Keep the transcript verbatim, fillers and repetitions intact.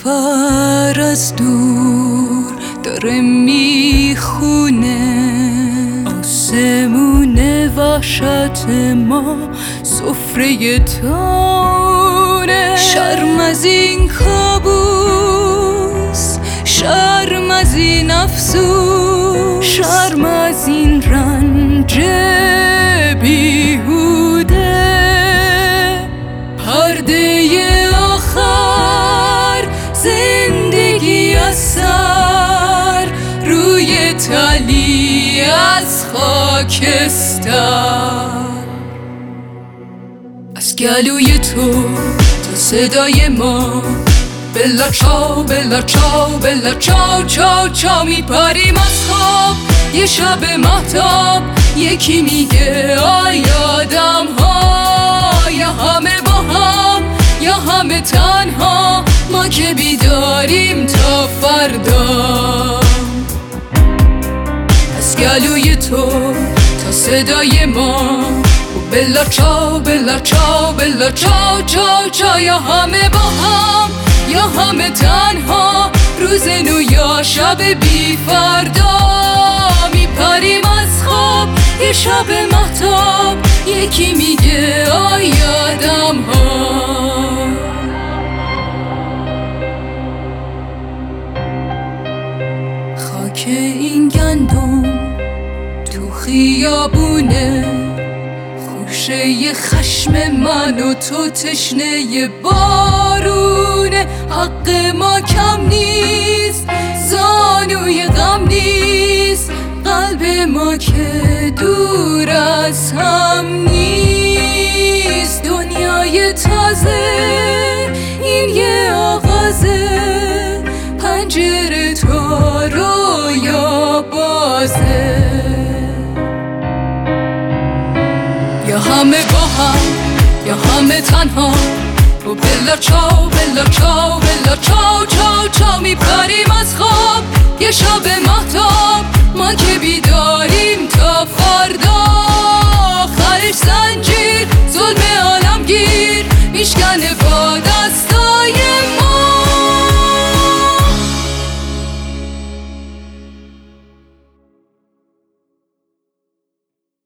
خبر از دور داره میخونه، آسمون وحشت ما سفره تانه. شرم از این کابوس، شرم از این افسوس، شرم از این رنج بیهوده. پرده آخر زندگی از سر روی تلی از خاکستر. از گلوی تو تا صدای ما بلا چاو بلا چاو بلا چاو چاو چاو میپریم از خواب. یه شب مهتاب یکی میگه آی آدم ها، یا همه با هم یا همه تنها، ما که بیداریم تا فردا. از گلوی تو تا صدای ما بلا چاو بلا چاو بلا چاو چاو چاو، یا همه با هم یا همه تنها، روز نو یا شب بی فردا. میپریم از خواب یه شب مهتاب یکی میگه آی آدم ها. خاک این گندم تو خیابونه، خوشه خشم من و تو تشنه بارونه. حق ما کم نیست، زانوی غم نیست، قلب ما که دور از هم نیست. دنیای تازه این یه آغازه، پنجره تا رویا بازه. یا همه با هم یا همه تنها، و بلا چاو بلا چاو بلا چاو چاو چاو. میپریم از خواب یه شب مهتاب، ما که بیداریم تا فردا. آخرش زنجیر